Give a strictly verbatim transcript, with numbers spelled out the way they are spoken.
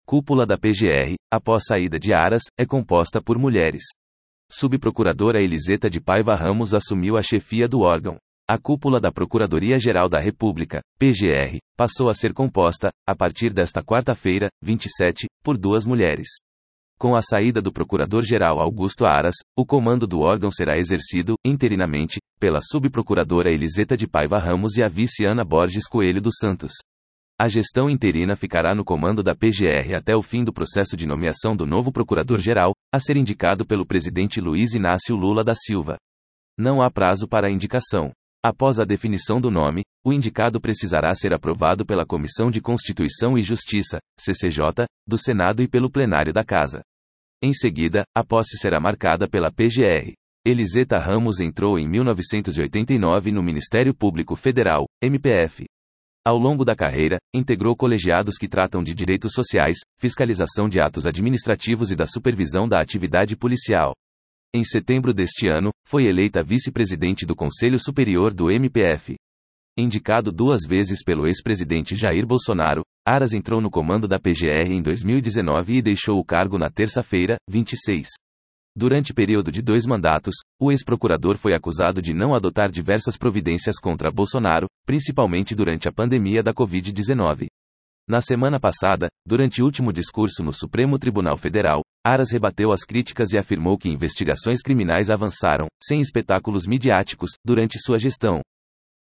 Cúpula da P G R, após saída de Aras, é composta por mulheres. Subprocuradora Eliseta de Paiva Ramos assumiu a chefia do órgão. A cúpula da Procuradoria-Geral da República, P G R, passou a ser composta, a partir desta quarta-feira, vinte e sete, por duas mulheres. Com a saída do Procurador-Geral Augusto Aras, o comando do órgão será exercido, interinamente, pela Subprocuradora Eliseta de Paiva Ramos e a vice Ana Borges Coelho dos Santos. A gestão interina ficará no comando da P G R até o fim do processo de nomeação do novo Procurador-Geral, a ser indicado pelo presidente Luiz Inácio Lula da Silva. Não há prazo para a indicação. Após a definição do nome, o indicado precisará ser aprovado pela Comissão de Constituição e Justiça, C C J, do Senado e pelo plenário da Casa. Em seguida, a posse será marcada pela P G R. Eliseta Ramos entrou em mil novecentos e oitenta e nove no Ministério Público Federal, M P F. Ao longo da carreira, integrou colegiados que tratam de direitos sociais, fiscalização de atos administrativos e da supervisão da atividade policial. Em setembro deste ano, foi eleita vice-presidente do Conselho Superior do M P F. Indicado duas vezes pelo ex-presidente Jair Bolsonaro, Aras entrou no comando da P G R em dois mil e dezenove e deixou o cargo na terça-feira, vinte e seis. Durante período de dois mandatos, o ex-procurador foi acusado de não adotar diversas providências contra Bolsonaro, principalmente durante a pandemia da covid dezenove. Na semana passada, durante o último discurso no Supremo Tribunal Federal, Aras rebateu as críticas e afirmou que investigações criminais avançaram, sem espetáculos midiáticos, durante sua gestão.